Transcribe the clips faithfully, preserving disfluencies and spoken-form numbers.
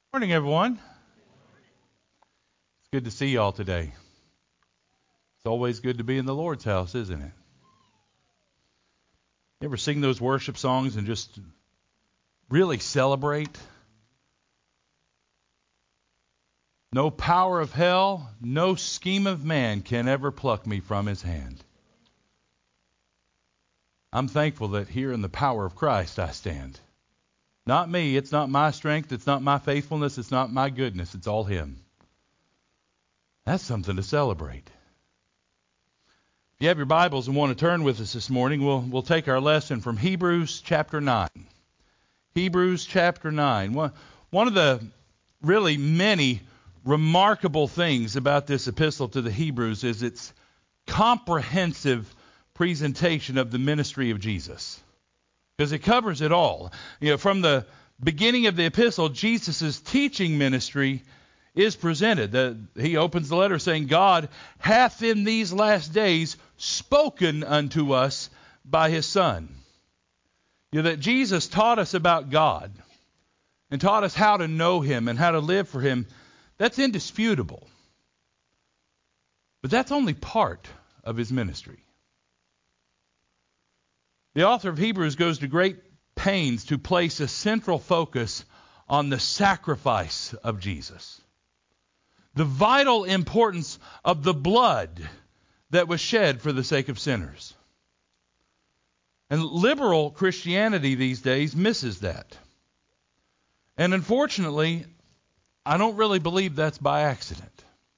Morning, everyone. It's good to see you all today. It's always good to be in the Lord's house, isn't it? You ever sing those worship songs and just really celebrate? No power of hell, no scheme of man can ever pluck me from his hand. I'm thankful that here in the power of Christ I stand. Not me. It's not my strength. It's not my faithfulness. It's not my goodness. It's all Him. That's something to celebrate. If you have your Bibles and want to turn with us this morning, we'll we'll take our lesson from Hebrews chapter nine. Hebrews chapter nine. One, one of the really many remarkable things about this epistle to the Hebrews is its comprehensive presentation of the ministry of Jesus. Because it covers it all. You know, from the beginning of the epistle, Jesus' teaching ministry is presented. The, he opens the letter saying, God hath in these last days spoken unto us by His Son. You know, that Jesus taught us about God and taught us how to know Him and how to live for Him. That's indisputable. But that's only part of His ministry. The author of Hebrews goes to great pains to place a central focus on the sacrifice of Jesus. The vital importance of the blood that was shed for the sake of sinners. And liberal Christianity these days misses that. And unfortunately, I don't really believe that's by accident.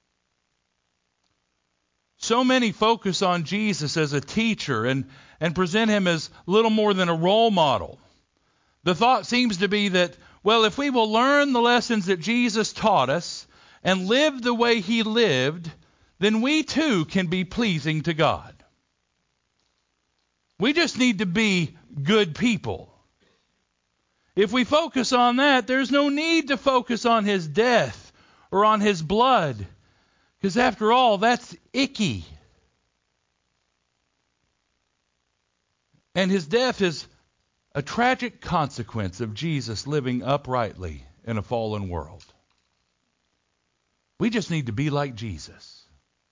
So many focus on Jesus as a teacher and, and present Him as little more than a role model. The thought seems to be that, well, if we will learn the lessons that Jesus taught us and live the way He lived, then we too can be pleasing to God. We just need to be good people. If we focus on that, there's no need to focus on His death or on His blood. Because after all, that's icky. And His death is a tragic consequence of Jesus living uprightly in a fallen world. We just need to be like Jesus.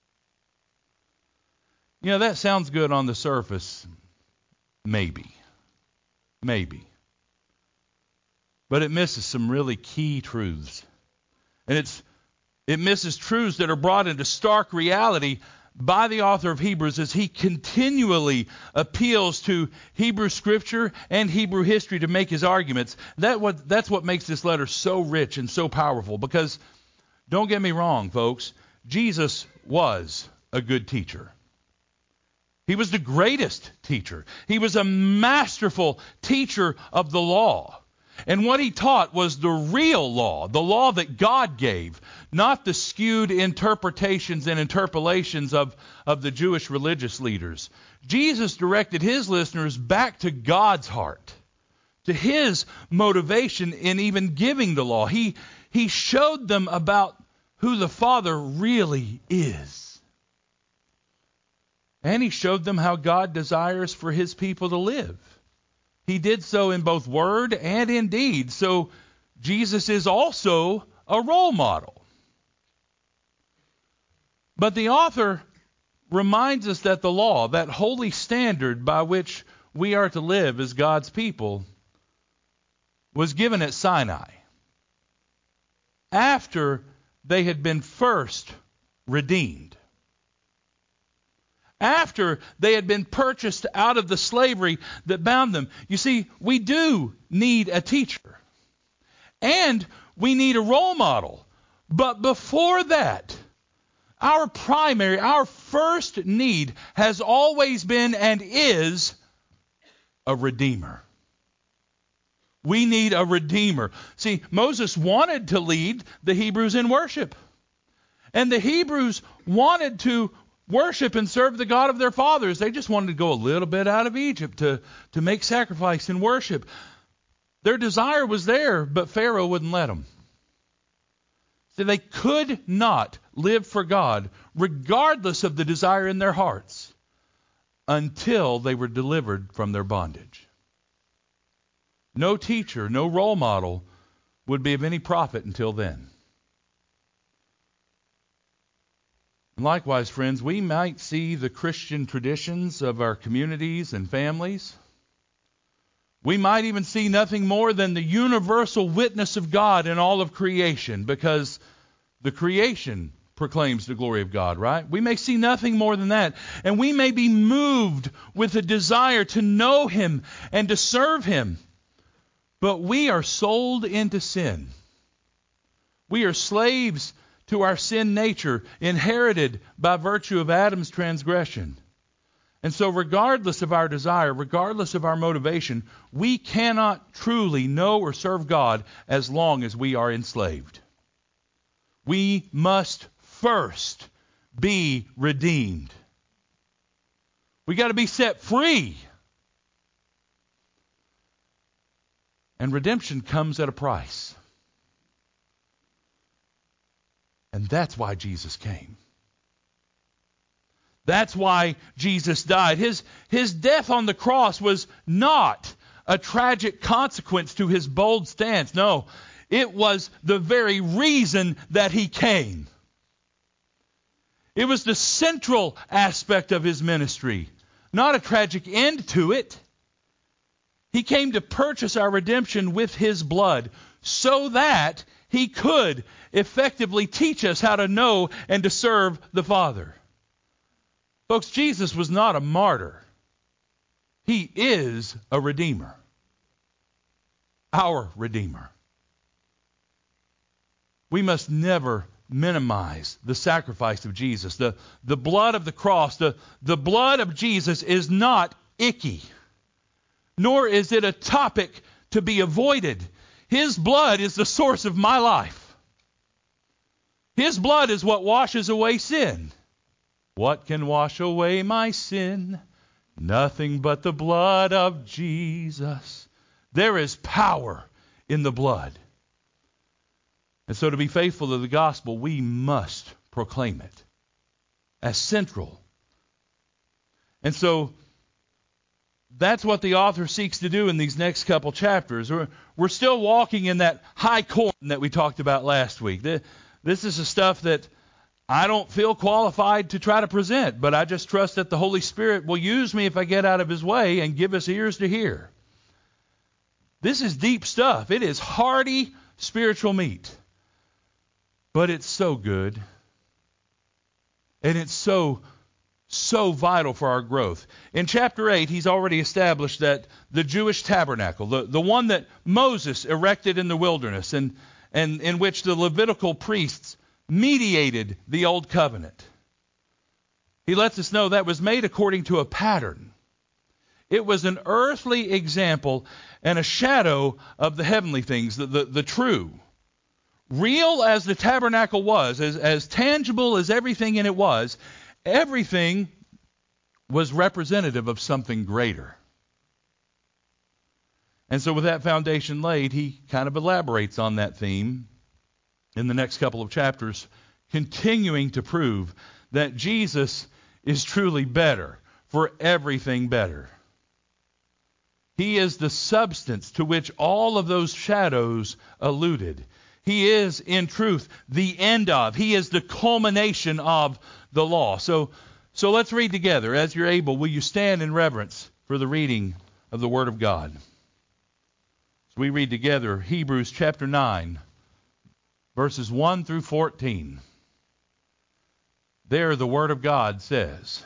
You know, that sounds good on the surface. Maybe. Maybe. But it misses some really key truths. And it's It misses truths that are brought into stark reality by the author of Hebrews as he continually appeals to Hebrew scripture and Hebrew history to make his arguments. That what, that's what makes this letter so rich and so powerful. Because, don't get me wrong, folks, Jesus was a good teacher. He was the greatest teacher. He was a masterful teacher of the law. And what He taught was the real law, the law that God gave, not the skewed interpretations and interpolations of, of the Jewish religious leaders. Jesus directed His listeners back to God's heart, to His motivation in even giving the law. He, he showed them about who the Father really is. And He showed them how God desires for His people to live. He did so in both word and in deed. So Jesus is also a role model. But the author reminds us that the law, that holy standard by which we are to live as God's people, was given at Sinai after they had been first redeemed. After they had been purchased out of the slavery that bound them. You see, we do need a teacher. And we need a role model. But before that, our primary, our first need has always been and is a redeemer. We need a redeemer. See, Moses wanted to lead the Hebrews in worship. And the Hebrews wanted to worship and serve the God of their fathers. They just wanted to go a little bit out of Egypt to, to make sacrifice and worship. Their desire was there, but Pharaoh wouldn't let them. So they could not live for God, regardless of the desire in their hearts, until they were delivered from their bondage. No teacher, no role model would be of any profit until then. And likewise, friends, we might see the Christian traditions of our communities and families. We might even see nothing more than the universal witness of God in all of creation, because the creation proclaims the glory of God, right? We may see nothing more than that. And we may be moved with a desire to know Him and to serve Him. But we are sold into sin. We are slaves to our sin nature, inherited by virtue of Adam's transgression. And so regardless of our desire, regardless of our motivation, we cannot truly know or serve God as long as we are enslaved. We must first be redeemed. We got to be set free. And redemption comes at a price. And that's why Jesus came. That's why Jesus died. His, his death on the cross was not a tragic consequence to His bold stance. No, it was the very reason that He came. It was the central aspect of His ministry, not a tragic end to it. He came to purchase our redemption with His blood so that He could effectively teach us how to know and to serve the Father. Folks, Jesus was not a martyr. He is a Redeemer. Our Redeemer. We must never minimize the sacrifice of Jesus. The, the blood of the cross, the, the blood of Jesus is not icky, nor is it a topic to be avoided. His blood is the source of my life. His blood is what washes away sin. What can wash away my sin? Nothing but the blood of Jesus. There is power in the blood. And so to be faithful to the gospel, we must proclaim it as central. And so that's what the author seeks to do in these next couple chapters. We're, we're still walking in that high corn that we talked about last week. This is the stuff that I don't feel qualified to try to present, but I just trust that the Holy Spirit will use me if I get out of His way and give us ears to hear. This is deep stuff. It is hearty spiritual meat. But it's so good. And it's so, so vital for our growth. In chapter eight, he's already established that the Jewish tabernacle, the, the one that Moses erected in the wilderness, and, and in which the Levitical priests mediated the old covenant. He lets us know that was made according to a pattern. It was an earthly example and a shadow of the heavenly things, the, the, the true. Real as the tabernacle was, as, as tangible as everything in it was, everything was representative of something greater. And so with that foundation laid, he kind of elaborates on that theme in the next couple of chapters, continuing to prove that Jesus is truly better, for everything better. He is the substance to which all of those shadows alluded. He is, in truth, the end of. He is the culmination of the law. So, so let's read together. As you're able, will you stand in reverence for the reading of the Word of God? So we read together Hebrews chapter nine. Verses one through fourteen. There the Word of God says,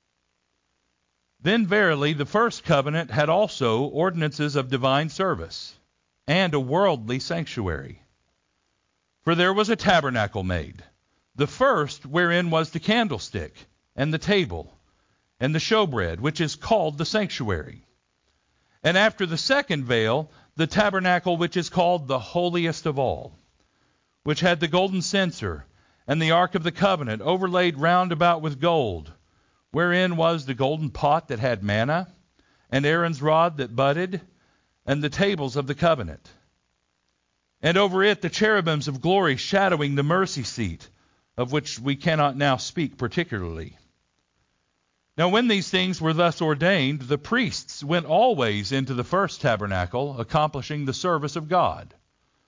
Then verily the first covenant had also ordinances of divine service, and a worldly sanctuary. For there was a tabernacle made, the first wherein was the candlestick, and the table, and the showbread, which is called the sanctuary. And after the second veil, the tabernacle which is called the holiest of all, which had the golden censer, and the ark of the covenant, overlaid round about with gold, wherein was the golden pot that had manna, and Aaron's rod that budded, and the tables of the covenant. And over it the cherubims of glory shadowing the mercy seat, of which we cannot now speak particularly. Now when these things were thus ordained, the priests went always into the first tabernacle, accomplishing the service of God.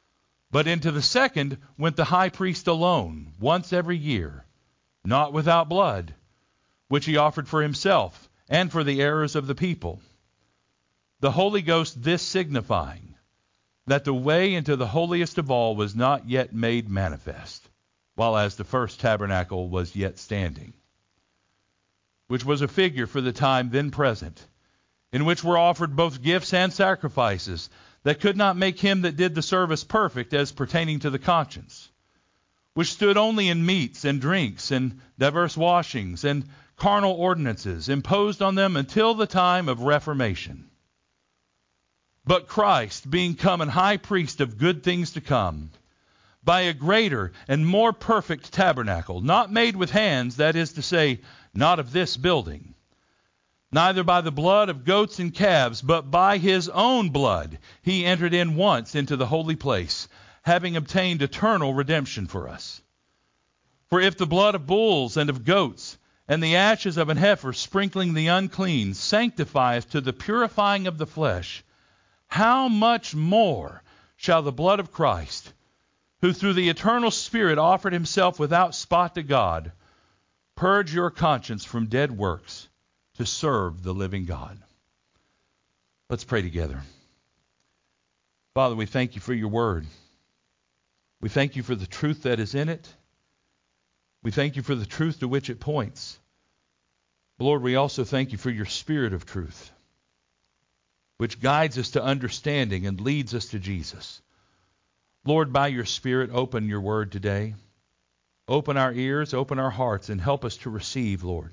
But into the second went the high priest alone, once every year, not without blood, which he offered for himself and for the errors of the people. The Holy Ghost this signifying, that the way into the holiest of all was not yet made manifest, while as the first tabernacle was yet standing, which was a figure for the time then present, in which were offered both gifts and sacrifices, that could not make him that did the service perfect as pertaining to the conscience, which stood only in meats and drinks and diverse washings and carnal ordinances imposed on them until the time of Reformation. But Christ, being come an high priest of good things to come, by a greater and more perfect tabernacle, not made with hands, that is to say, not of this building, neither by the blood of goats and calves, but by his own blood he entered in once into the holy place, having obtained eternal redemption for us. For if the blood of bulls and of goats, and the ashes of an heifer sprinkling the unclean, sanctifieth to the purifying of the flesh, how much more shall the blood of Christ, who through the eternal Spirit offered himself without spot to God, purge your conscience from dead works, to serve the living God. Let's pray together. Father, we thank you for your word. We thank you for the truth that is in it. We thank you for the truth to which it points. Lord, we also thank you for your Spirit of truth, which guides us to understanding and leads us to Jesus. Lord, by your Spirit, open your word today. Open our ears, open our hearts, and help us to receive, Lord.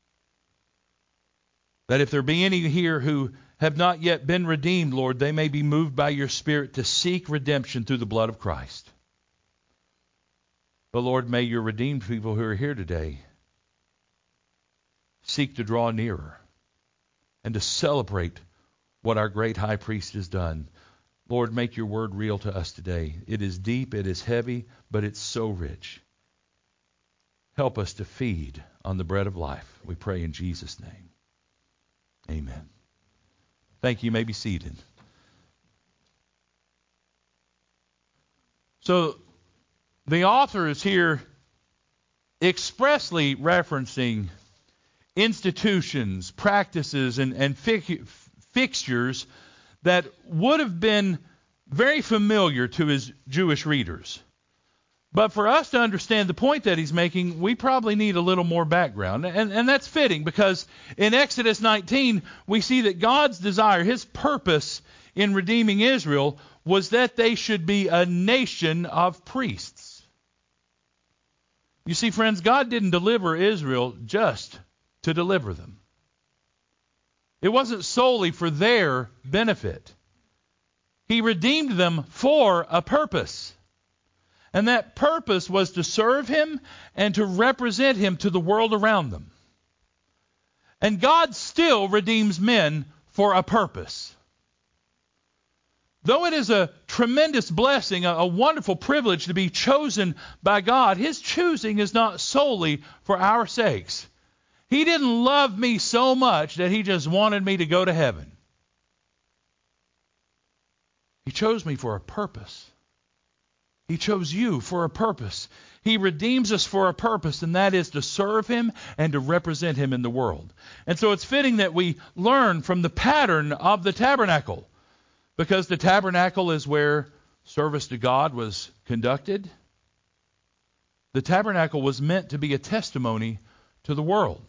That if there be any here who have not yet been redeemed, Lord, they may be moved by your Spirit to seek redemption through the blood of Christ. But Lord, may your redeemed people who are here today seek to draw nearer and to celebrate what our great high priest has done. Lord, make your word real to us today. It is deep, it is heavy, but it's so rich. Help us to feed on the bread of life. We pray in Jesus' name. Amen. Thank you. You may be seated. So the author is here expressly referencing institutions, practices, and, and fi- fixtures that would have been very familiar to his Jewish readers. But for us to understand the point that he's making, we probably need a little more background. And, and that's fitting because in Exodus nineteen, we see that God's desire, his purpose in redeeming Israel, was that they should be a nation of priests. You see, friends, God didn't deliver Israel just to deliver them. It wasn't solely for their benefit. He redeemed them for a purpose. And that purpose was to serve him and to represent him to the world around them. And God still redeems men for a purpose. Though it is a tremendous blessing, a, a wonderful privilege to be chosen by God, his choosing is not solely for our sakes. He didn't love me so much that he just wanted me to go to heaven. He chose me for a purpose. He chose you for a purpose. He redeems us for a purpose, and that is to serve him and to represent him in the world. And so it's fitting that we learn from the pattern of the tabernacle, because the tabernacle is where service to God was conducted. The tabernacle was meant to be a testimony to the world.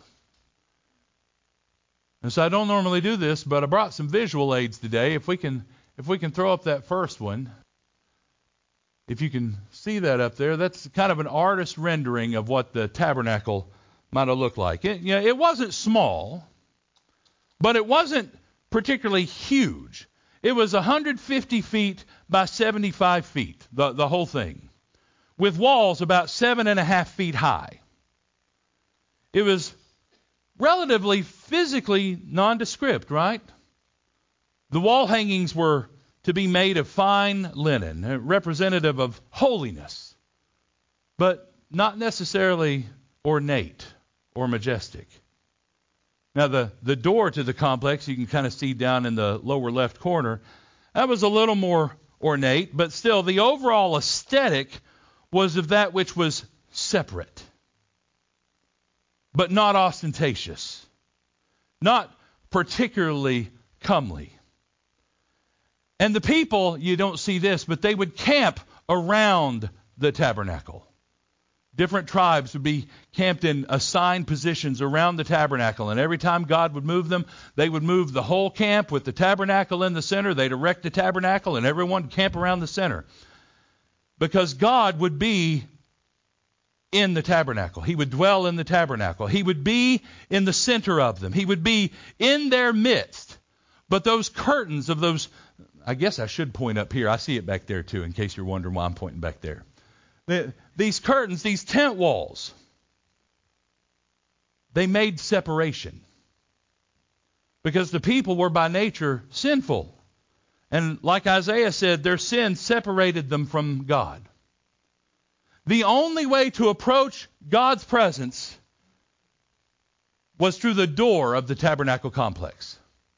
And so I don't normally do this, but I brought some visual aids today. If we can, if we can throw up that first one. If you can see that up there, that's kind of an artist rendering of what the tabernacle might have looked like. It, you know, it wasn't small, but it wasn't particularly huge. It was one hundred fifty feet by seventy-five feet, the, the whole thing, with walls about seven and a half feet high. It was relatively physically nondescript, right? The wall hangings were to be made of fine linen, representative of holiness, but not necessarily ornate or majestic. Now, the, the door to the complex, you can kind of see down in the lower left corner, that was a little more ornate, but still the overall aesthetic was of that which was separate, but not ostentatious, not particularly comely. And the people, you don't see this, but they would camp around the tabernacle. Different tribes would be camped in assigned positions around the tabernacle. And every time God would move them, they would move the whole camp with the tabernacle in the center. They'd erect the tabernacle and everyone would camp around the center. Because God would be in the tabernacle. He would dwell in the tabernacle. He would be in the center of them. He would be in their midst. But those curtains of those, I guess I should point up here. I see it back there too, in case you're wondering why I'm pointing back there. The, these curtains, these tent walls, they made separation. Because the people were by nature sinful. And like Isaiah said, their sin separated them from God. The only way to approach God's presence was through the door of the tabernacle complex.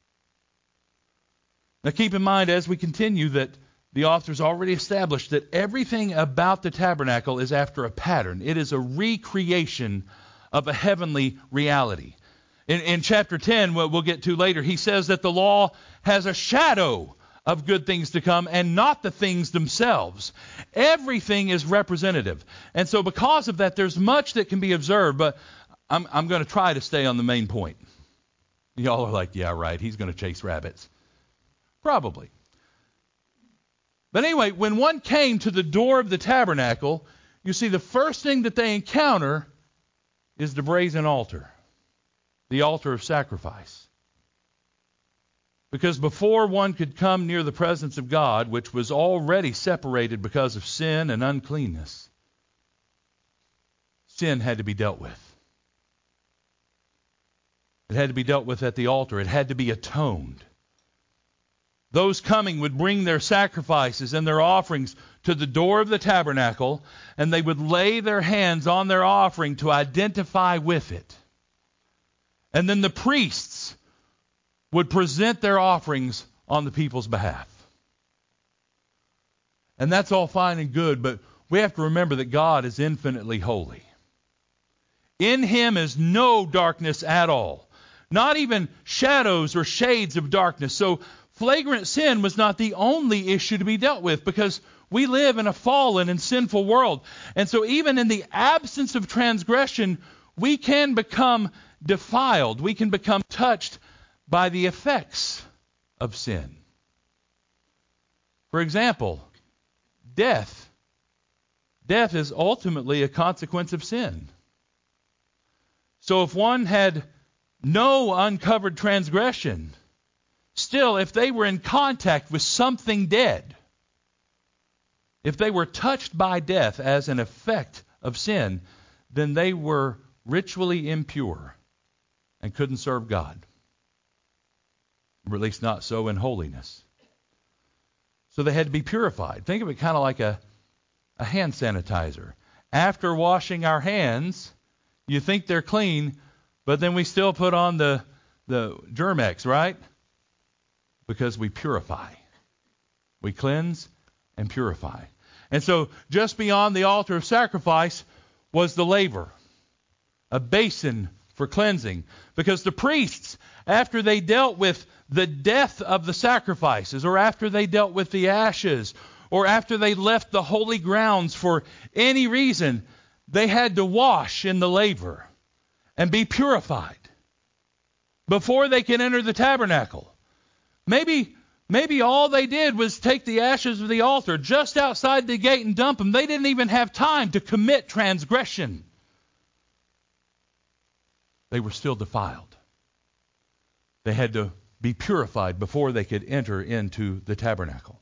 Now keep in mind as we continue that the author's already established that everything about the tabernacle is after a pattern. It is a recreation of a heavenly reality. In, in chapter ten, what we'll get to later, he says that the law has a shadow of good things to come and not the things themselves. Everything is representative. And so because of that, there's much that can be observed, but I'm, I'm going to try to stay on the main point. Y'all are like, yeah, right, he's going to chase rabbits. Probably. But anyway, when one came to the door of the tabernacle, you see the first thing that they encounter is the brazen altar, the altar of sacrifice. Because before one could come near the presence of God, which was already separated because of sin and uncleanness, sin had to be dealt with. It had to be dealt with at the altar. It had to be atoned. Those coming would bring their sacrifices and their offerings to the door of the tabernacle, and they would lay their hands on their offering to identify with it. And then the priests would present their offerings on the people's behalf. And that's all fine and good, but we have to remember that God is infinitely holy. In Him is no darkness at all, not even shadows or shades of darkness. So flagrant sin was not the only issue to be dealt with, because we live in a fallen and sinful world. And so even in the absence of transgression, we can become defiled. We can become touched by the effects of sin. For example, death. Death is ultimately a consequence of sin. So if one had no uncovered transgression, still, if they were in contact with something dead, if they were touched by death as an effect of sin, then they were ritually impure and couldn't serve God. Or at least not so in holiness. So they had to be purified. Think of it kind of like a, a hand sanitizer. After washing our hands, you think they're clean, but then we still put on the, the Germ-X, right? Because we purify. We cleanse and purify. And so just beyond the altar of sacrifice was the laver, a basin for cleansing. Because the priests, after they dealt with the death of the sacrifices, or after they dealt with the ashes, or after they left the holy grounds for any reason, they had to wash in the laver and be purified before they could enter the tabernacle. Maybe, maybe all they did was take the ashes of the altar just outside the gate and dump them. They didn't even have time to commit transgression. They were still defiled. They had to be purified before they could enter into the tabernacle.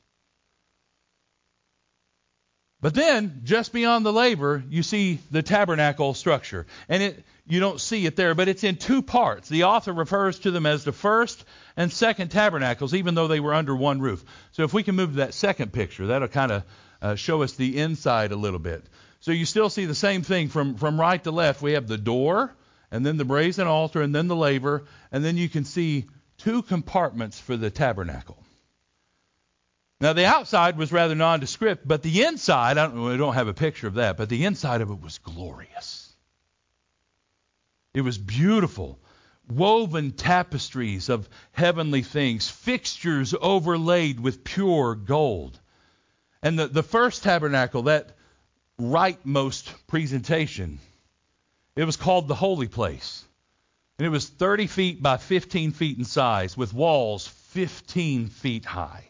But then, just beyond the laver, you see the tabernacle structure. And it, you don't see it there, but it's in two parts. The author refers to them as the first and second tabernacles, even though they were under one roof. So if we can move to that second picture, that'll kind of uh, show us the inside a little bit. So you still see the same thing from, from right to left. We have the door, and then the brazen altar, and then the laver, and then you can see two compartments for the tabernacle. Now, the outside was rather nondescript, but the inside, I don't, we don't have a picture of that, but the inside of it was glorious. It was beautiful. Woven tapestries of heavenly things, fixtures overlaid with pure gold. And the, the first tabernacle, that rightmost presentation, it was called the Holy Place. And it was thirty feet by fifteen feet in size, with walls fifteen feet high.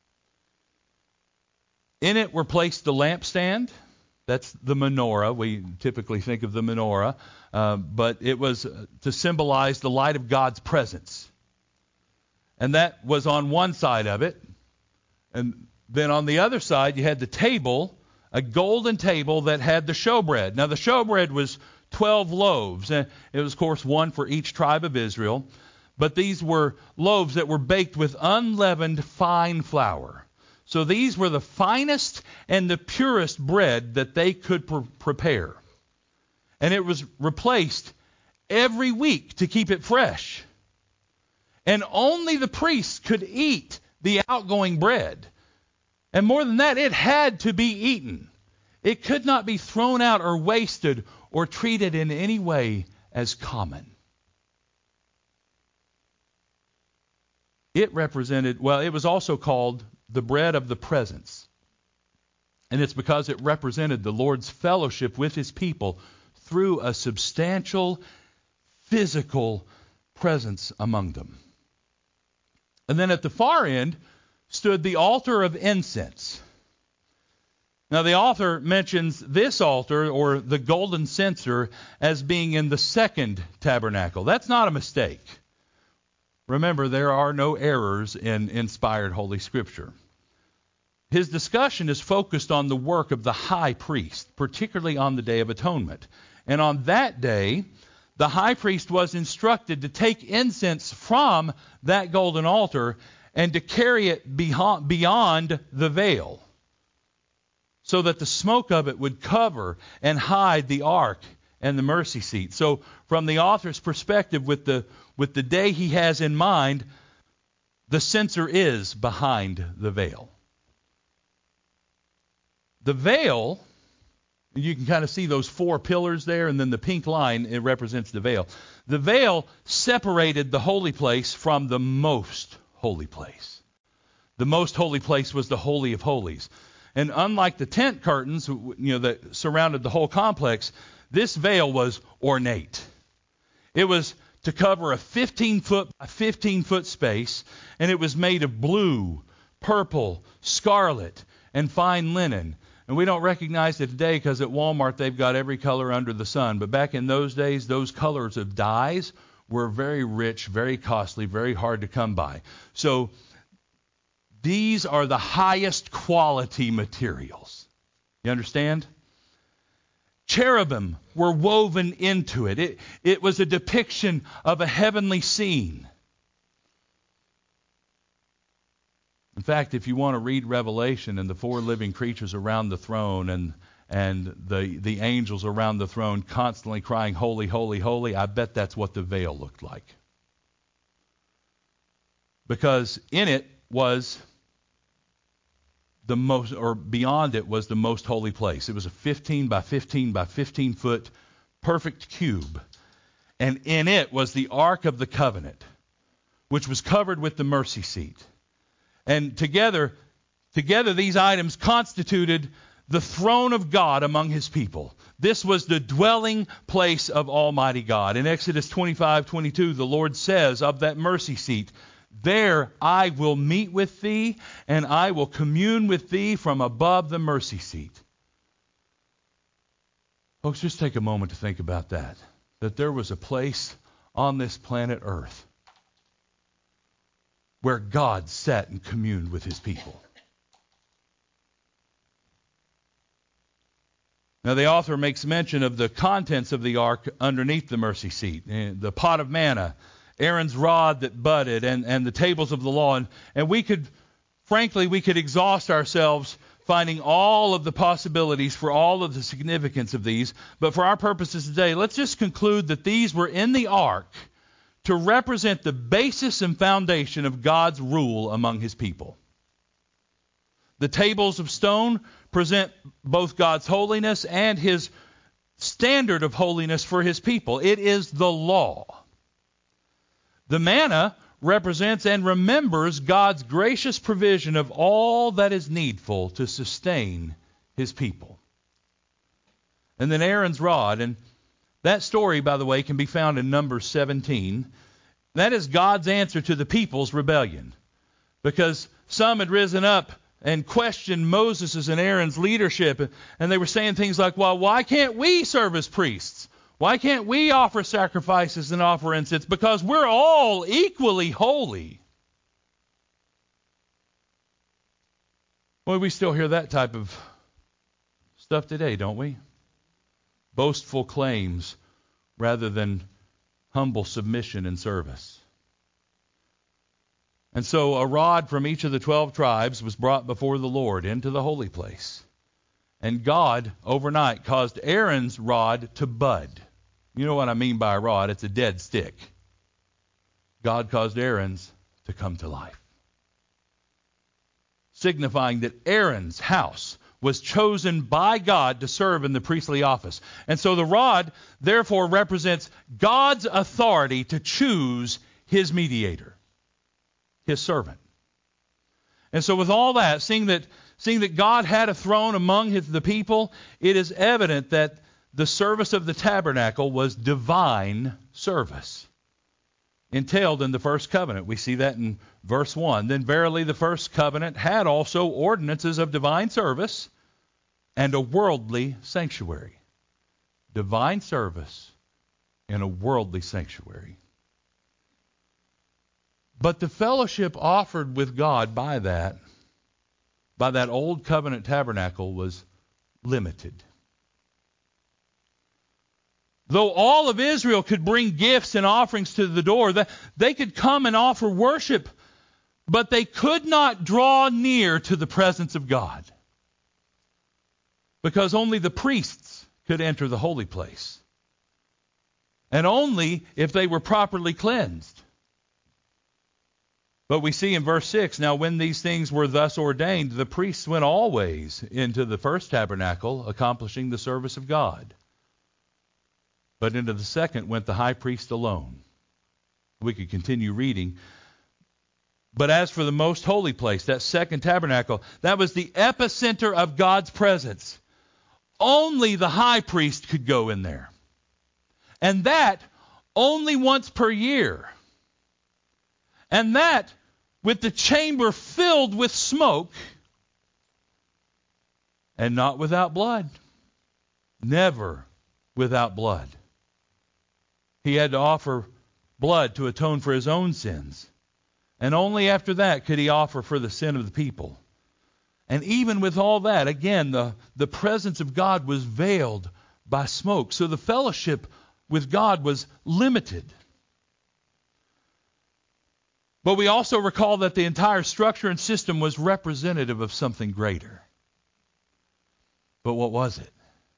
In it were placed the lampstand. That's the menorah. We typically think of the menorah. Uh, but it was to symbolize the light of God's presence. And that was on one side of it. And then on the other side, you had the table, a golden table that had the showbread. Now, the showbread was twelve loaves. And it was, of course, one for each tribe of Israel. But these were loaves that were baked with unleavened fine flour. So these were the finest and the purest bread that they could pre- prepare. And it was replaced every week to keep it fresh. And only the priests could eat the outgoing bread. And more than that, it had to be eaten. It could not be thrown out or wasted or treated in any way as common. It represented, well, it was also called the bread of the presence. And it's because it represented the Lord's fellowship with his people through a substantial physical presence among them. And then at the far end stood the altar of incense. Now the author mentions this altar, or the golden censer, as being in the second tabernacle. That's not a mistake. Remember, there are no errors in inspired Holy Scripture. His discussion is focused on the work of the high priest, particularly on the Day of Atonement. And on that day, the high priest was instructed to take incense from that golden altar and to carry it beyond the veil, so that the smoke of it would cover and hide the ark and the mercy seat. So from the author's perspective, with the with the day he has in mind, the censer is behind the veil. The veil, you can kind of see those four pillars there, and then the pink line, it represents the veil. The veil separated the holy place from the most holy place. The most holy place was the Holy of Holies. And unlike the tent curtains, you know, that surrounded the whole complex, this veil was ornate. It was to cover a fifteen foot by fifteen foot space, and it was made of blue, purple, scarlet, and fine linen. And we don't recognize it today because at Walmart they've got every color under the sun. But back in those days, those colors of dyes were very rich, very costly, very hard to come by. So these are the highest quality materials. You understand? Cherubim were woven into it. It, it was a depiction of a heavenly scene. In fact, if you want to read Revelation and the four living creatures around the throne and and the, the angels around the throne constantly crying, holy, holy, holy, I bet that's what the veil looked like. Because in it was the most, or beyond it was the most holy place. It was a fifteen by fifteen by fifteen foot perfect cube. And in it was the Ark of the Covenant, which was covered with the mercy seat. And together, together these items constituted the throne of God among his people. This was the dwelling place of Almighty God. In Exodus twenty-five twenty-two, the Lord says of that mercy seat, there I will meet with thee, and I will commune with thee from above the mercy seat. Folks, just take a moment to think about that. That there was a place on this planet Earth where God sat and communed with his people. Now the author makes mention of the contents of the ark underneath the mercy seat. The pot of manna, Aaron's rod that budded, and, and the tables of the law. And, and we could, frankly, we could exhaust ourselves finding all of the possibilities for all of the significance of these. But for our purposes today, let's just conclude that these were in the ark to represent the basis and foundation of God's rule among his people. The tables of stone present both God's holiness and his standard of holiness for his people. It is the law. The manna represents and remembers God's gracious provision of all that is needful to sustain his people. And then Aaron's rod, and that story, by the way, can be found in Numbers seventeen. That is God's answer to the people's rebellion, because some had risen up and questioned Moses' and Aaron's leadership, and they were saying things like, well, why can't we serve as priests? Why can't we offer sacrifices and offer incense? Because we're all equally holy. Well, we still hear that type of stuff today, don't we? Boastful claims rather than humble submission and service. And so a rod from each of the twelve tribes was brought before the Lord into the holy place. And God, overnight, caused Aaron's rod to bud. You know what I mean by a rod? It's a dead stick. God caused Aaron's to come to life, signifying that Aaron's house was chosen by God to serve in the priestly office. And so the rod, therefore, represents God's authority to choose his mediator, his servant. And so with all that, seeing that seeing that God had a throne among his, the people, it is evident that the service of the tabernacle was divine service, entailed in the first covenant. We see that in verse one. Then verily the first covenant had also ordinances of divine service and a worldly sanctuary. Divine service and a worldly sanctuary. But the fellowship offered with God by that, by that old covenant tabernacle was limited. Though all of Israel could bring gifts and offerings to the door, they could come and offer worship, but they could not draw near to the presence of God, because only the priests could enter the holy place, and only if they were properly cleansed. But we see in verse six, now when these things were thus ordained, the priests went always into the first tabernacle, accomplishing the service of God. But into the second went the high priest alone. We could continue reading. But as for the most holy place, that second tabernacle, that was the epicenter of God's presence. Only the high priest could go in there. And that only once per year. And that with the chamber filled with smoke and not without blood. Never without blood. He had to offer blood to atone for his own sins. And only after that could he offer for the sin of the people. And even with all that, again, the, the presence of God was veiled by smoke. So the fellowship with God was limited. But we also recall that the entire structure and system was representative of something greater. But what was it?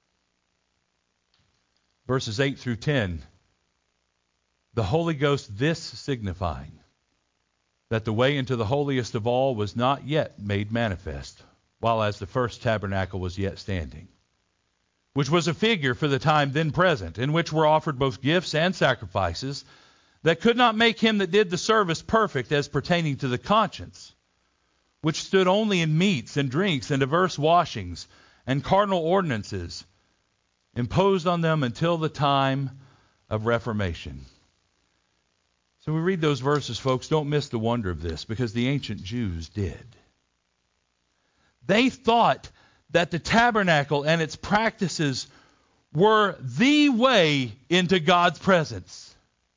Verses eight through ten. The Holy Ghost this signifying, that the way into the holiest of all was not yet made manifest, while as the first tabernacle was yet standing, which was a figure for the time then present, in which were offered both gifts and sacrifices, that could not make him that did the service perfect as pertaining to the conscience, which stood only in meats and drinks and diverse washings and cardinal ordinances, imposed on them until the time of Reformation. So we read those verses, folks. Don't miss the wonder of this, because the ancient Jews did. They thought that the tabernacle and its practices were the way into God's presence.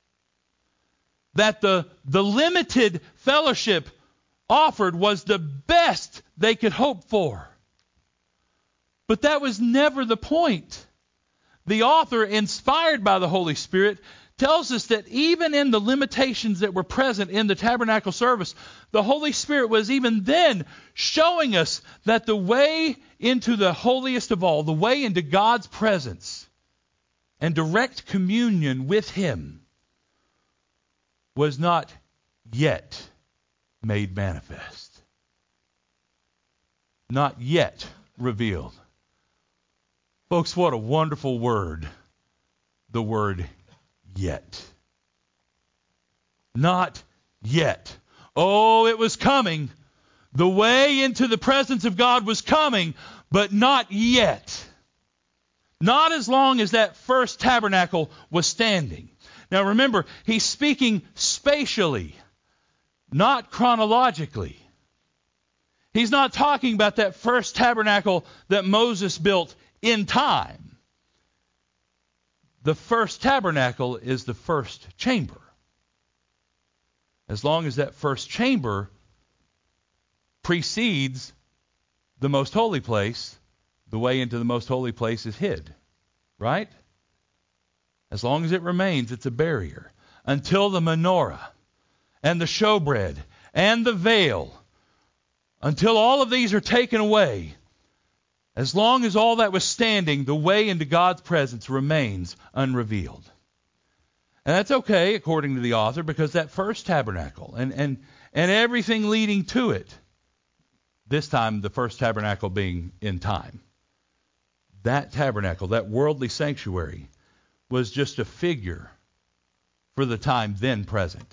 That the, the limited fellowship offered was the best they could hope for. But that was never the point. The author, inspired by the Holy Spirit, tells us that even in the limitations that were present in the tabernacle service, the Holy Spirit was even then showing us that the way into the holiest of all, the way into God's presence and direct communion with Him, was not yet made manifest. not yet revealed. Folks, what a wonderful word. The word yet. Not yet. Oh, it was coming. The way into the presence of God was coming, but not yet. Not as long as that first tabernacle was standing. Now remember, he's speaking spatially, not chronologically. He's not talking about that first tabernacle that Moses built in time. The first tabernacle is the first chamber. As long as that first chamber precedes the most holy place, the way into the most holy place is hid. Right? As long as it remains, it's a barrier. Until the menorah and the showbread and the veil, until all of these are taken away, as long as all that was standing, the way into God's presence remains unrevealed. And that's okay, according to the author, because that first tabernacle and, and, and everything leading to it, this time the first tabernacle being in time, that tabernacle, that worldly sanctuary, was just a figure for the time then present.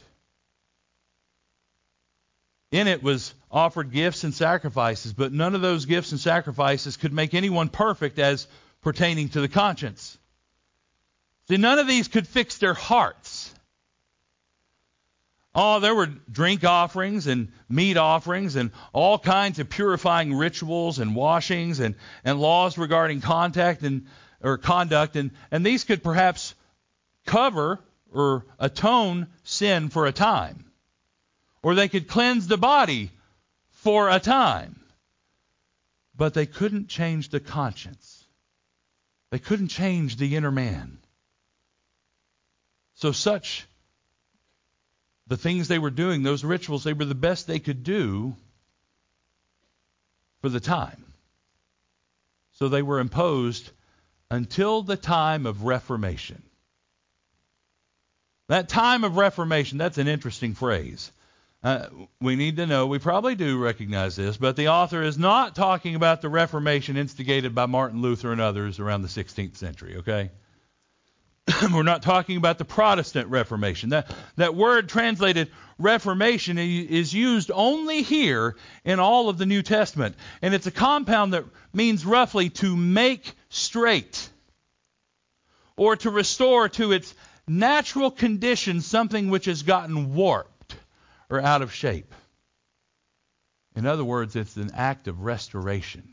In it was offered gifts and sacrifices, but none of those gifts and sacrifices could make anyone perfect as pertaining to the conscience. See, none of these could fix their hearts. Oh, there were drink offerings and meat offerings and all kinds of purifying rituals and washings and, and laws regarding contact and or conduct, and, and these could perhaps cover or atone sin for a time. Or they could cleanse the body for a time. But they couldn't change the conscience. They couldn't change the inner man. So such, the things they were doing, those rituals, they were the best they could do for the time. So they were imposed until the time of Reformation. That time of Reformation, that's an interesting phrase. Uh, we need to know, we probably do recognize this, but the author is not talking about the Reformation instigated by Martin Luther and others around the sixteenth century, okay? We're not talking about the Protestant Reformation. That, that word translated Reformation is used only here in all of the New Testament. And it's a compound that means roughly to make straight or to restore to its natural condition something which has gotten warped or out of shape. In other words, it's an act of restoration.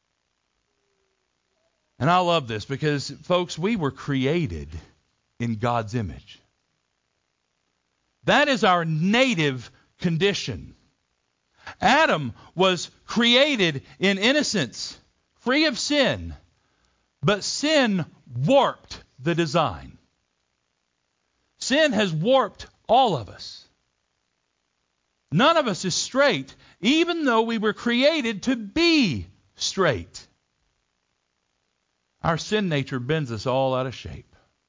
And I love this because, folks, we were created in God's image. That is our native condition. Adam was created in innocence, free of sin, but sin warped the design. Sin has warped all of us. None of us is straight, even though we were created to be straight. Our sin nature bends us all out of shape.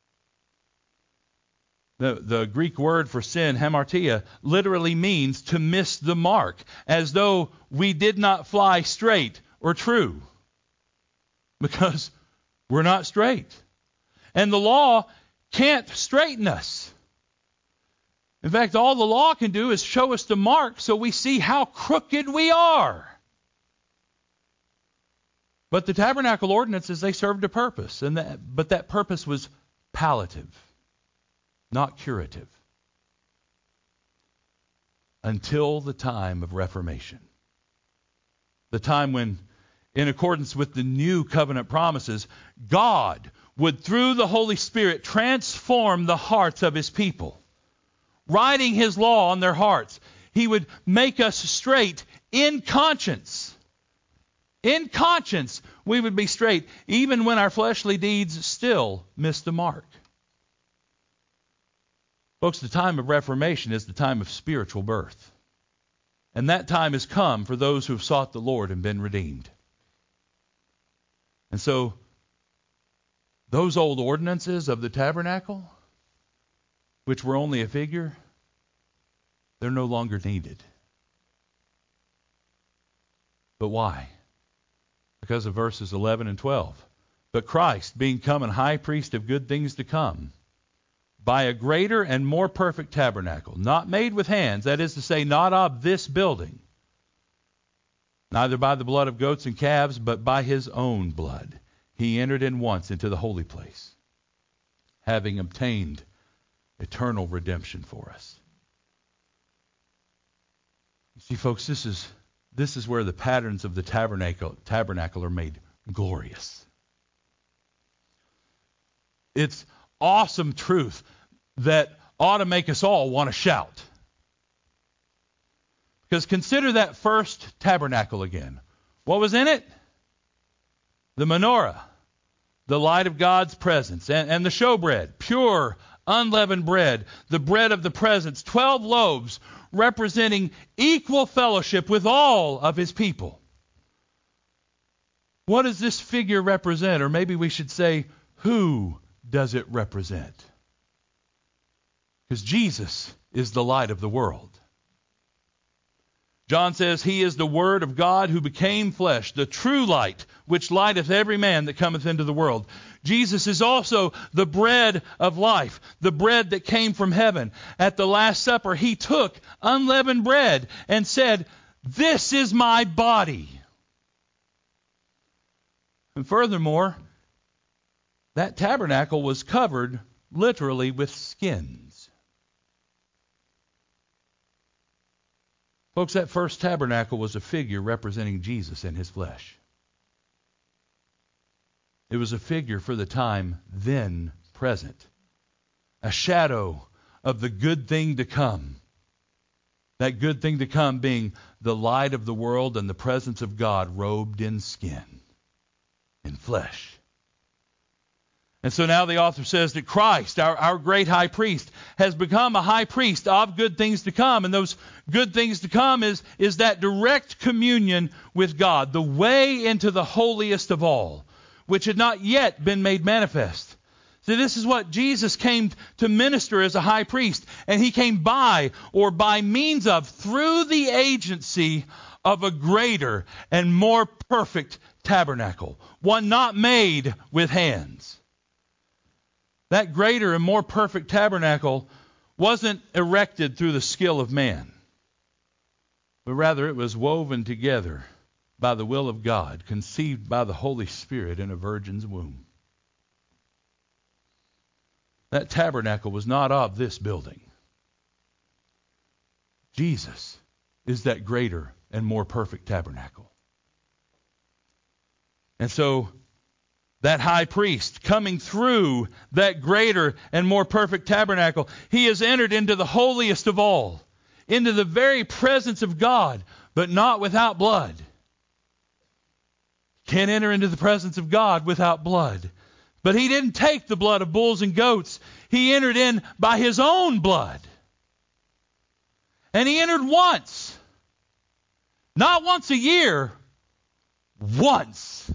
The, the Greek word for sin, hamartia, literally means to miss the mark, as though we did not fly straight or true, because we're not straight. And the law can't straighten us. In fact, all the law can do is show us the mark so we see how crooked we are. But the tabernacle ordinances, they served a purpose, and that, but that purpose was palliative, not curative, until the time of Reformation. The time when, in accordance with the new covenant promises, God would, through the Holy Spirit, transform the hearts of His people, writing His law on their hearts. He would make us straight in conscience. In conscience, we would be straight, even when our fleshly deeds still miss the mark. Folks, the time of Reformation is the time of spiritual birth. And that time has come for those who have sought the Lord and been redeemed. And so, those old ordinances of the tabernacle, which were only a figure, they're no longer needed. But why? because of verses eleven and twelve. But Christ, being come an high priest of good things to come, by a greater and more perfect tabernacle, not made with hands, that is to say, not of this building, neither by the blood of goats and calves, but by his own blood, he entered in once into the holy place, having obtained eternal redemption for us. You see, folks, this is this is where the patterns of the tabernacle tabernacle are made glorious. It's awesome truth that ought to make us all want to shout. Because consider that first tabernacle again. What was in it? The menorah, the light of God's presence, and, and the showbread, pure, unleavened bread, the bread of the presence, twelve loaves representing equal fellowship with all of his people. What does this figure represent? Or maybe we should say, who does it represent? Because Jesus is the light of the world. John says, he is the Word of God who became flesh, the true light, which lighteth every man that cometh into the world. Jesus is also the bread of life, the bread that came from heaven. At the Last Supper, he took unleavened bread and said, this is my body. And furthermore, that tabernacle was covered literally with skins. Folks, that first tabernacle was a figure representing Jesus and his flesh. It was a figure for the time then present, a shadow of the good thing to come. That good thing to come being the light of the world and the presence of God robed in skin, in flesh. And so now the author says that Christ, our, our great high priest, has become a high priest of good things to come. And those good things to come is, is that direct communion with God, the way into the holiest of all, which had not yet been made manifest. So this is what Jesus came to minister as a high priest. And he came by, or by means of, through the agency of a greater and more perfect tabernacle, one not made with hands. That greater and more perfect tabernacle wasn't erected through the skill of man, but rather it was woven together by the will of God, conceived by the Holy Spirit in a virgin's womb. That tabernacle was not of this building. Jesus is that greater and more perfect tabernacle. And so, that high priest coming through that greater and more perfect tabernacle, he has entered into the holiest of all, into the very presence of God, but not without blood. Can't enter into the presence of God without blood. But he didn't take the blood of bulls and goats. He entered in by his own blood. And he entered once. Not once a year. Once.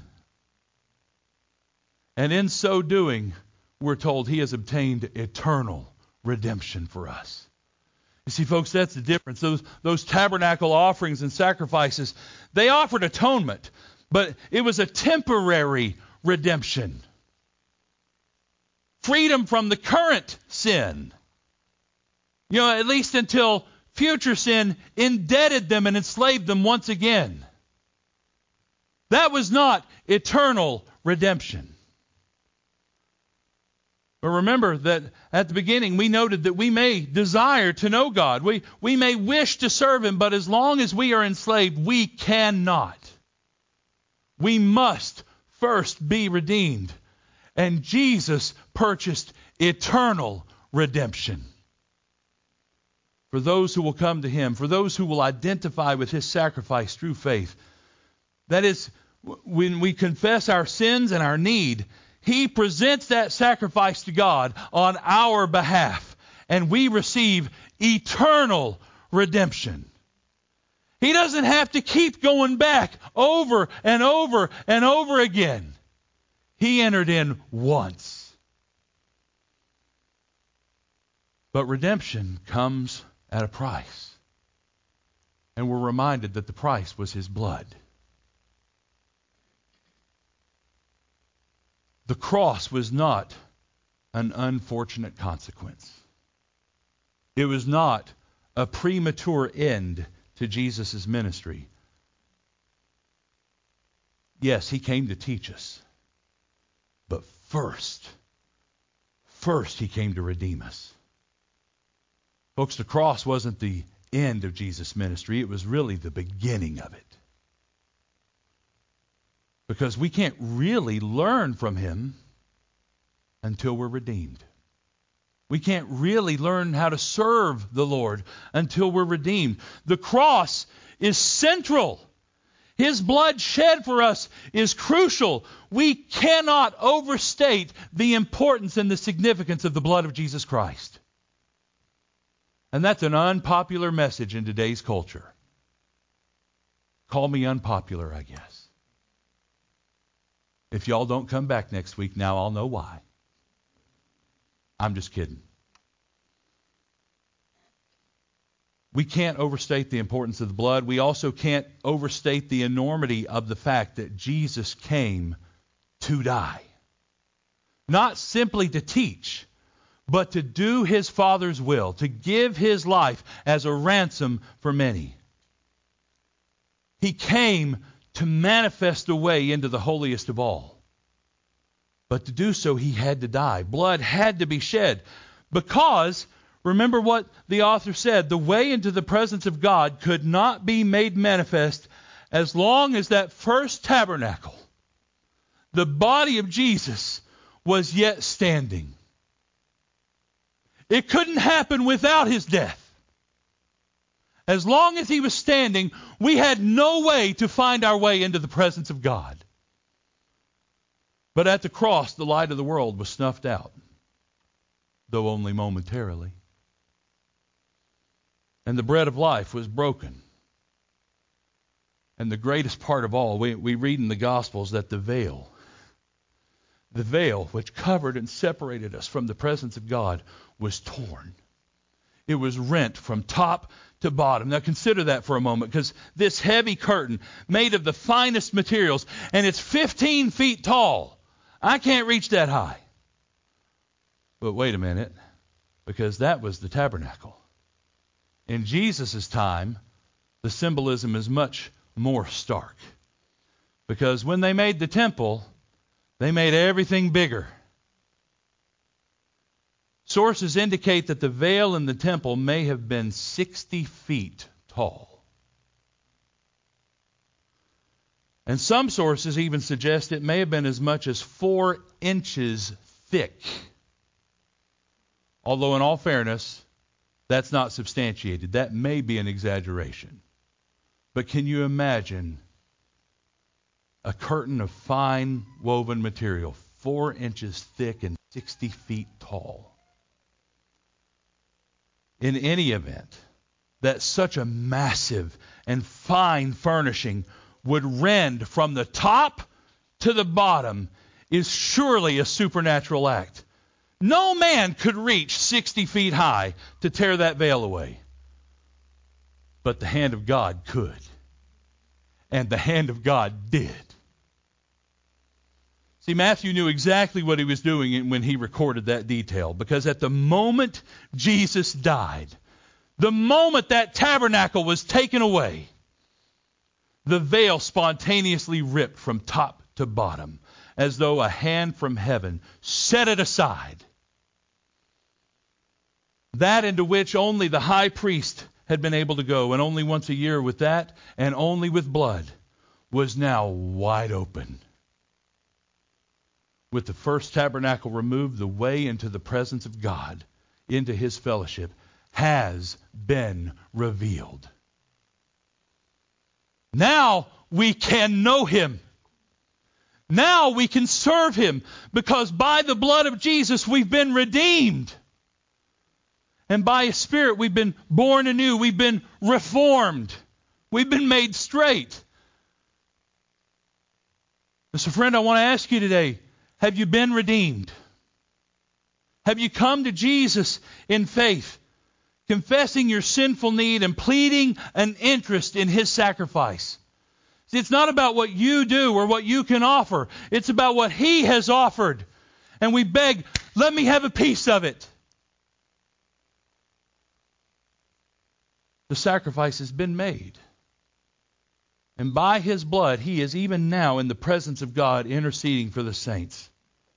And in so doing, we're told he has obtained eternal redemption for us. You see, folks, that's the difference. Those, those tabernacle offerings and sacrifices, they offered atonement, but it was a temporary redemption. Freedom from the current sin. You know, at least until future sin indebted them and enslaved them once again. That was not eternal redemption. But remember that at the beginning we noted that we may desire to know God. We, we may wish to serve Him, but as long as we are enslaved, we cannot. We must first be redeemed. And Jesus purchased eternal redemption. For those who will come to Him, for those who will identify with His sacrifice through faith. That is, when we confess our sins and our need, He presents that sacrifice to God on our behalf, and we receive eternal redemption. He doesn't have to keep going back over and over and over again. He entered in once. But redemption comes at a price. And we're reminded that the price was His blood. The cross was not an unfortunate consequence. It was not a premature end to Jesus' ministry. Yes, he came to teach us. But first, first he came to redeem us. Folks, the cross wasn't the end of Jesus' ministry. It was really the beginning of it. Because we can't really learn from him until we're redeemed. We can't really learn how to serve the Lord until we're redeemed. The cross is central. His blood shed for us is crucial. We cannot overstate the importance and the significance of the blood of Jesus Christ. And that's an unpopular message in today's culture. Call me unpopular, I guess. If y'all don't come back next week, now I'll know why. I'm just kidding. We can't overstate the importance of the blood. We also can't overstate the enormity of the fact that Jesus came to die. Not simply to teach, but to do his Father's will, to give his life as a ransom for many. He came to manifest a way into the holiest of all. But to do so, he had to die. Blood had to be shed. Because, remember what the author said, the way into the presence of God could not be made manifest as long as that first tabernacle, the body of Jesus, was yet standing. It couldn't happen without his death. As long as he was standing, we had no way to find our way into the presence of God. But at the cross, the light of the world was snuffed out, though only momentarily. And the bread of life was broken. And the greatest part of all, we, we read in the Gospels that the veil, the veil which covered and separated us from the presence of God, was torn. It was rent from top to bottom. Now consider that for a moment, because this heavy curtain made of the finest materials, and it's fifteen feet tall. I can't reach that high. But wait a minute, because that was the tabernacle. In Jesus' time, the symbolism is much more stark. Because when they made the temple, they made everything bigger. Sources indicate that the veil in the temple may have been sixty feet tall. And some sources even suggest it may have been as much as four inches thick. Although in all fairness, that's not substantiated. That may be an exaggeration. But can you imagine a curtain of fine woven material, four inches thick and sixty feet tall? In any event, that such a massive and fine furnishing would rend from the top to the bottom is surely a supernatural act. No man could reach sixty feet high to tear that veil away. But the hand of God could. And the hand of God did. See, Matthew knew exactly what he was doing when he recorded that detail, because at the moment Jesus died, the moment that tabernacle was taken away, the veil spontaneously ripped from top to bottom, as though a hand from heaven set it aside. That into which only the high priest had been able to go, and only once a year with that, and only with blood, was now wide open. With the first tabernacle removed, the way into the presence of God, into his fellowship, has been revealed. Now we can know him. Now we can serve him, because by the blood of Jesus we've been redeemed. And by his Spirit we've been born anew. We've been reformed. We've been made straight. And so friend, I want to ask you today, have you been redeemed? Have you come to Jesus in faith, confessing your sinful need and pleading an interest in his sacrifice? It's not about what you do or what you can offer. It's about what He has offered. And we beg, let me have a piece of it. The sacrifice has been made. And by His blood, He is even now in the presence of God interceding for the saints.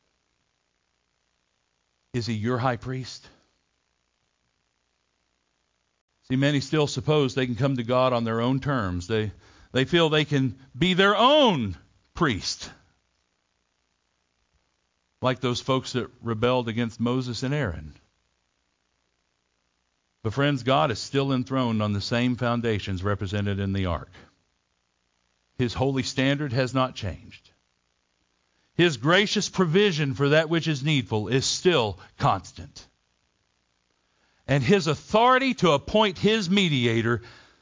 Is He your high priest? See, many still suppose they can come to God on their own terms. They, they feel they can be their own priest. Like those folks that rebelled against Moses and Aaron. But friends, God is still enthroned on the same foundations represented in the ark. His holy standard has not changed. His gracious provision for that which is needful is still constant. And His authority to appoint His mediator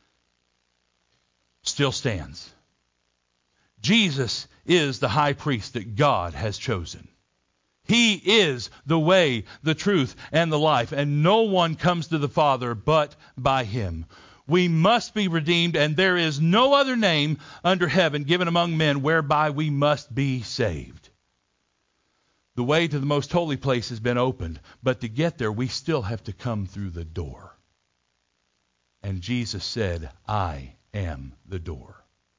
still stands. Jesus is the high priest that God has chosen. He is the way, the truth, and the life, and no one comes to the Father but by Him. We must be redeemed, and there is no other name under heaven given among men whereby we must be saved. The way to the most holy place has been opened, but to get there we still have to come through the door. And Jesus said, I am the door.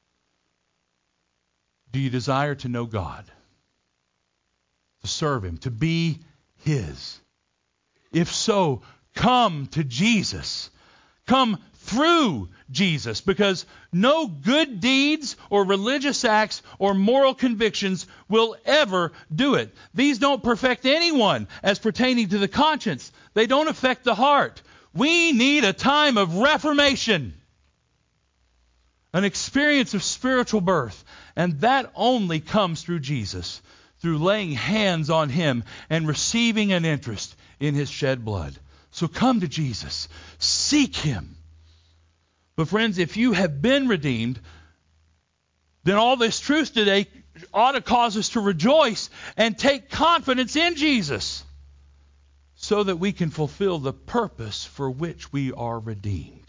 Do you desire to know God? To serve Him? To be His? If so, come to Jesus. Come through Jesus, because no good deeds or religious acts or moral convictions will ever do it. These don't perfect anyone as pertaining to the conscience. They don't affect the heart. We need a time of reformation, an experience of spiritual birth, and that only comes through Jesus, through laying hands on Him and receiving an interest in His shed blood. So come to Jesus. Seek Him. But friends, if you have been redeemed, then all this truth today ought to cause us to rejoice and take confidence in Jesus so that we can fulfill the purpose for which we are redeemed.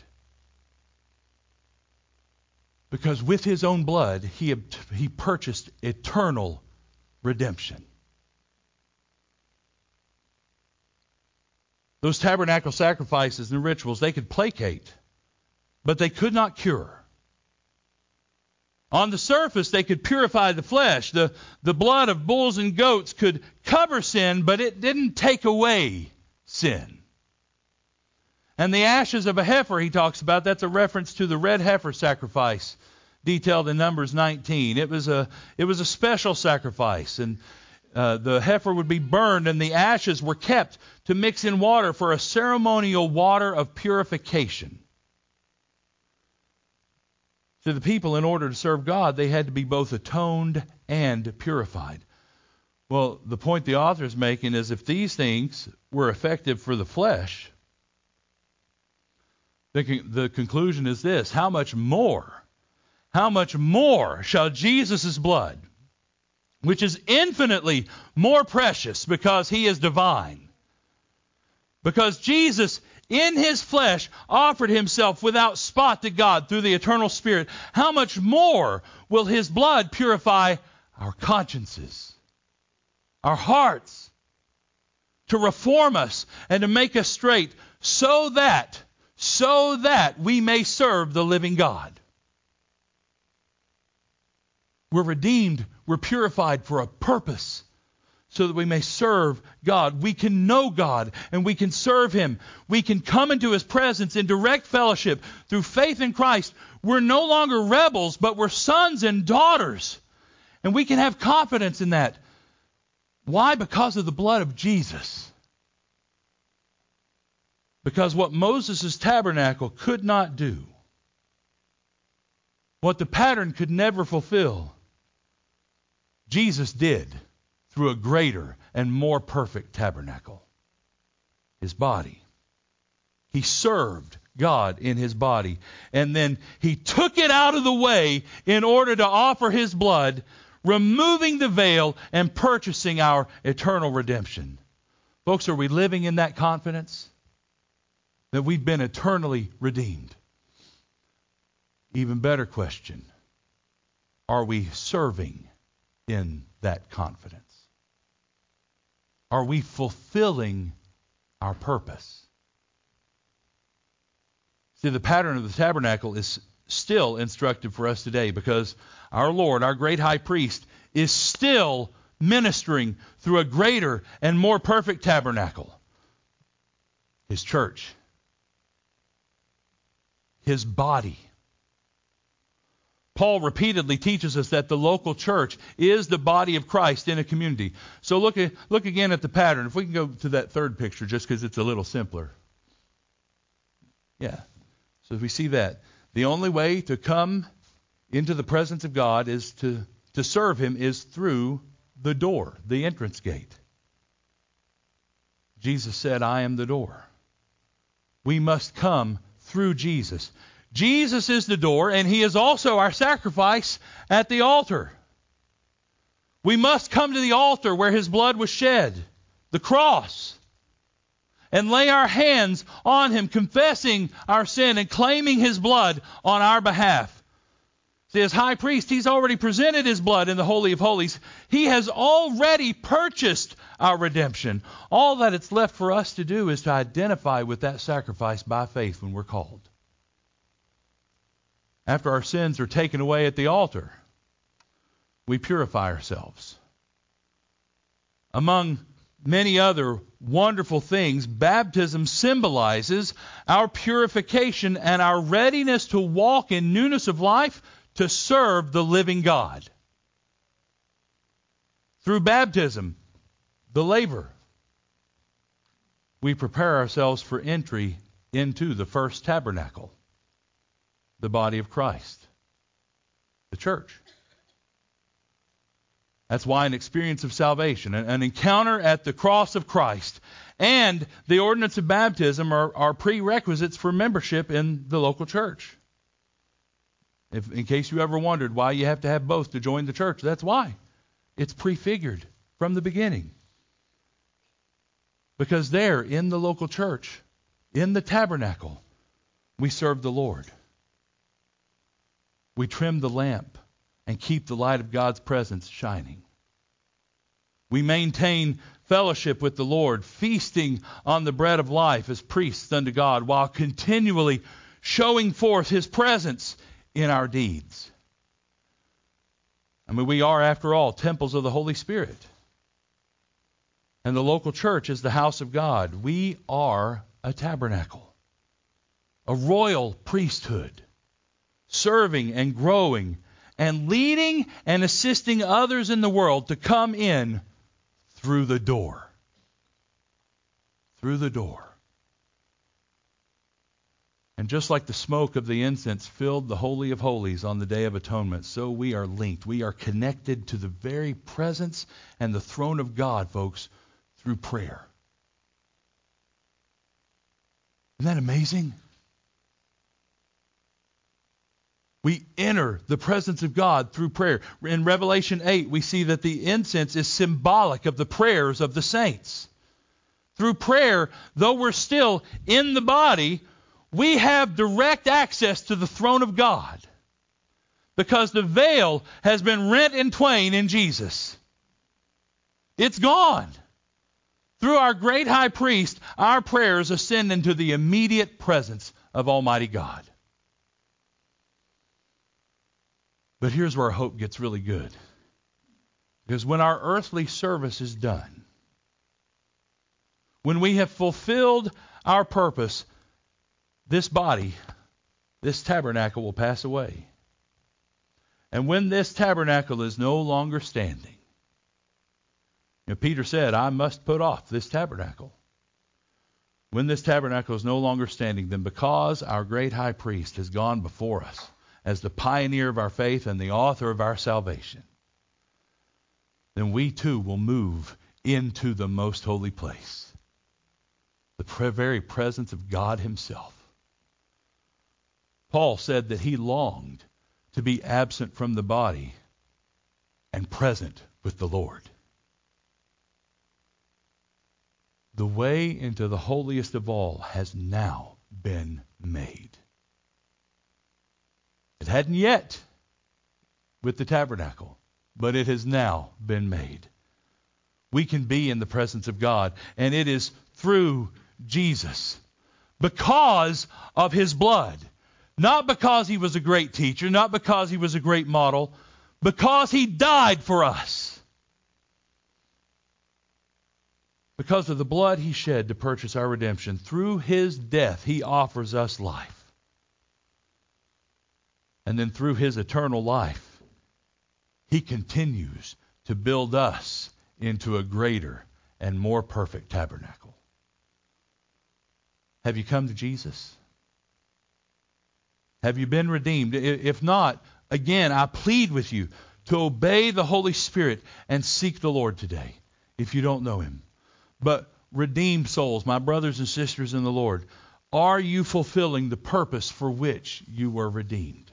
Because with His own blood, He, he purchased eternal redemption. Those tabernacle sacrifices and rituals, they could placate, but they could not cure. On the surface, they could purify the flesh. The, the blood of bulls and goats could cover sin, but it didn't take away sin. And the ashes of a heifer, he talks about, that's a reference to the red heifer sacrifice detailed in Numbers nineteen. It was a, it was a special sacrifice, and uh, the heifer would be burned, and the ashes were kept to mix in water for a ceremonial water of purification. To the people, in order to serve God, they had to be both atoned and purified. Well, the point the author is making is if these things were effective for the flesh, the, con- the conclusion is this: how much more, how much more shall Jesus' blood, which is infinitely more precious because He is divine, because Jesus in His flesh offered Himself without spot to God through the eternal Spirit, how much more will His blood purify our consciences, our hearts, to reform us and to make us straight, so that, so that we may serve the living God. We're redeemed, we're purified for a purpose, so that we may serve God. We can know God and we can serve Him. We can come into His presence in direct fellowship through faith in Christ. We're no longer rebels, but we're sons and daughters. And we can have confidence in that. Why? Because of the blood of Jesus. Because what Moses' tabernacle could not do, what the pattern could never fulfill, Jesus did through a greater and more perfect tabernacle, His body. He served God in His body, and then He took it out of the way in order to offer His blood, removing the veil and purchasing our eternal redemption. Folks, are we living in that confidence that we've been eternally redeemed? Even better question: are we serving in that confidence? Are we fulfilling our purpose? See, the pattern of the tabernacle is still instructive for us today because our Lord, our great high priest, is still ministering through a greater and more perfect tabernacle. His church. His body. Paul repeatedly teaches us that the local church is the body of Christ in a community. So look at, look again at the pattern. If we can go to that third picture just because it's a little simpler. Yeah. So if we see that. The only way to come into the presence of God is to, to serve Him is through the door, the entrance gate. Jesus said, I am the door. We must come through Jesus. Jesus is the door, and He is also our sacrifice at the altar. We must come to the altar where His blood was shed, the cross, and lay our hands on Him, confessing our sin and claiming His blood on our behalf. See, as high priest, He's already presented His blood in the Holy of Holies. He has already purchased our redemption. All that it's left for us to do is to identify with that sacrifice by faith when we're called. After our sins are taken away at the altar, we purify ourselves. Among many other wonderful things, baptism symbolizes our purification and our readiness to walk in newness of life to serve the living God. Through baptism, the laver, we prepare ourselves for entry into the first tabernacle, the body of Christ, the church. That's why an experience of salvation, an encounter at the cross of Christ, and the ordinance of baptism are, are prerequisites for membership in the local church. If, in case you ever wondered why you have to have both to join the church, that's why. It's prefigured from the beginning. Because there, in the local church, in the tabernacle, we serve the Lord. We trim the lamp and keep the light of God's presence shining. We maintain fellowship with the Lord, feasting on the bread of life as priests unto God, while continually showing forth His presence in our deeds. I mean, we are, after all, temples of the Holy Spirit. And the local church is the house of God. We are a tabernacle, a royal priesthood, serving and growing and leading and assisting others in the world to come in through the door. Through the door. And just like the smoke of the incense filled the Holy of Holies on the Day of Atonement, so we are linked. We are connected to the very presence and the throne of God, folks, through prayer. Isn't that amazing? We enter the presence of God through prayer. In Revelation eight, we see that the incense is symbolic of the prayers of the saints. Through prayer, though we're still in the body, we have direct access to the throne of God because the veil has been rent in twain in Jesus. It's gone. Through our great high priest, our prayers ascend into the immediate presence of Almighty God. But here's where our hope gets really good. Because when our earthly service is done, when we have fulfilled our purpose, this body, this tabernacle will pass away. And when this tabernacle is no longer standing, you know, Peter said, I must put off this tabernacle. When this tabernacle is no longer standing, then because our great high priest has gone before us as the pioneer of our faith and the author of our salvation, then we too will move into the most holy place, the pre- very presence of God Himself. Paul said that he longed to be absent from the body and present with the Lord. The way into the holiest of all has now been made. It hadn't yet. with the tabernacle, but it has now been made. We can be in the presence of God, and it is through Jesus, because of his blood. Not because he was a great teacher, not because he was a great model, because he died for us. Because of the blood he shed to purchase our redemption, through his death he offers us life. And then through his eternal life, he continues to build us into a greater and more perfect tabernacle. Have you come to Jesus? Have you been redeemed? If not, again, I plead with you to obey the Holy Spirit and seek the Lord today if you don't know him. But redeemed souls, my brothers and sisters in the Lord, are you fulfilling the purpose for which you were redeemed?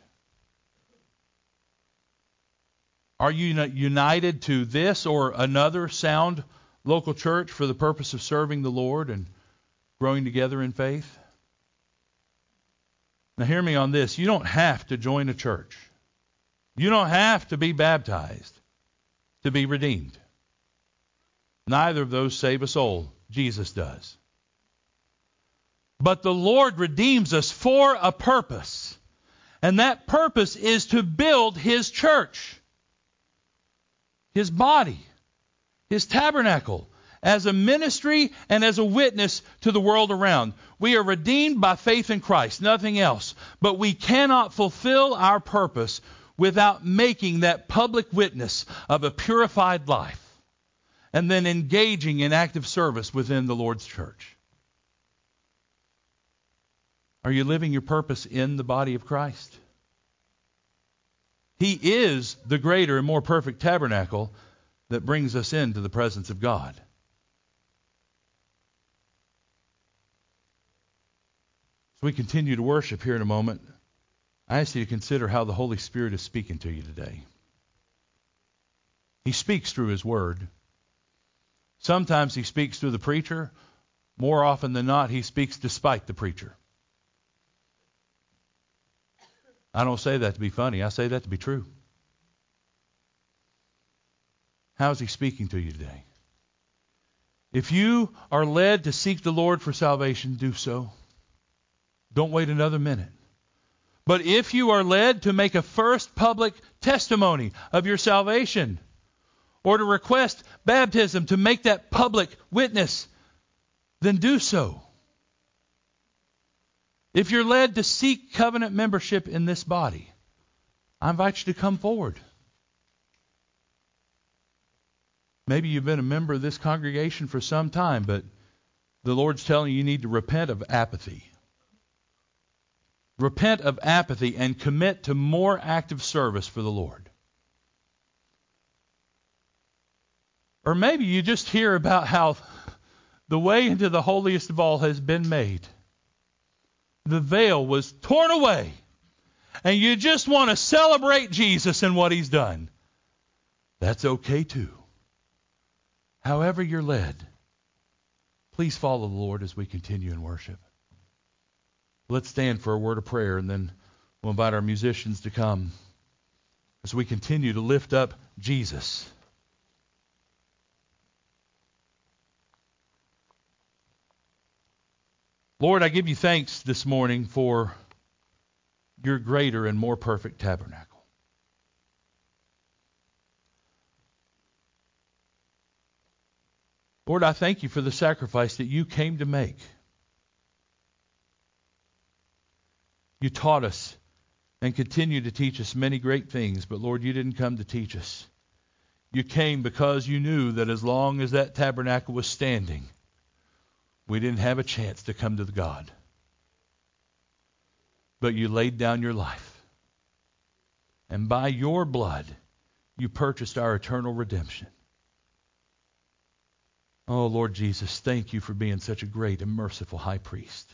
Are you united to this or another sound local church for the purpose of serving the Lord and growing together in faith? Now hear me on this. You don't have to join a church. You don't have to be baptized to be redeemed. Neither of those save a soul. Jesus does. But the Lord redeems us for a purpose. And that purpose is to build his church, his body, his tabernacle, as a ministry and as a witness to the world around. We are redeemed by faith in Christ, nothing else. But we cannot fulfill our purpose without making that public witness of a purified life and then engaging in active service within the Lord's church. Are you living your purpose in the body of Christ? He is the greater and more perfect tabernacle that brings us into the presence of God. As we continue to worship here in a moment, I ask you to consider how the Holy Spirit is speaking to you today. He speaks through his word. Sometimes he speaks through the preacher. More often than not, he speaks despite the preacher. I don't say that to be funny. I say that to be true. How is he speaking to you today? If you are led to seek the Lord for salvation, do so. Don't wait another minute. But if you are led to make a first public testimony of your salvation, or to request baptism to make that public witness, then do so. If you're led to seek covenant membership in this body, I invite you to come forward. Maybe you've been a member of this congregation for some time, but the Lord's telling you you need to repent of apathy. Repent of apathy and commit to more active service for the Lord. Or maybe you just hear about how the way into the holiest of all has been made. The veil was torn away. And you just want to celebrate Jesus and what he's done. That's okay too. However you're led, please follow the Lord as we continue in worship. Let's stand for a word of prayer, and then we'll invite our musicians to come as we continue to lift up Jesus. Lord, I give you thanks this morning for your greater and more perfect tabernacle. Lord, I thank you for the sacrifice that you came to make. You taught us and continue to teach us many great things, but Lord, you didn't come to teach us. You came because you knew that as long as that tabernacle was standing, we didn't have a chance to come to God. But you laid down your life. And by your blood, you purchased our eternal redemption. Oh, Lord Jesus, thank you for being such a great and merciful high priest.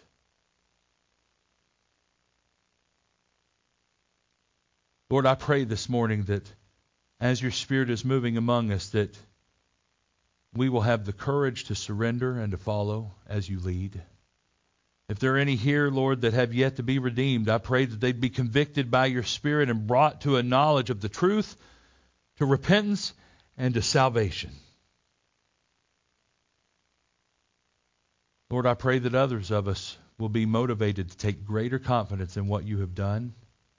Lord, I pray this morning that as your Spirit is moving among us, that we will have the courage to surrender and to follow as you lead. If there are any here, Lord, that have yet to be redeemed, I pray that they'd be convicted by your Spirit and brought to a knowledge of the truth, to repentance, and to salvation. Lord, I pray that others of us will be motivated to take greater confidence in what you have done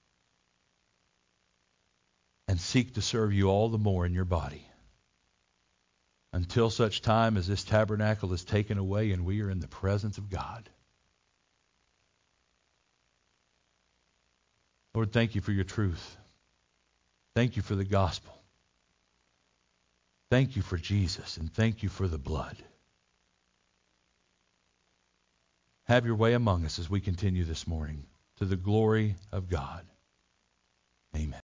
and seek to serve you all the more in your body, until such time as this tabernacle is taken away and we are in the presence of God. Lord, thank you for your truth. Thank you for the gospel. Thank you for Jesus, and thank you for the blood. Have your way among us as we continue this morning, to the glory of God. Amen.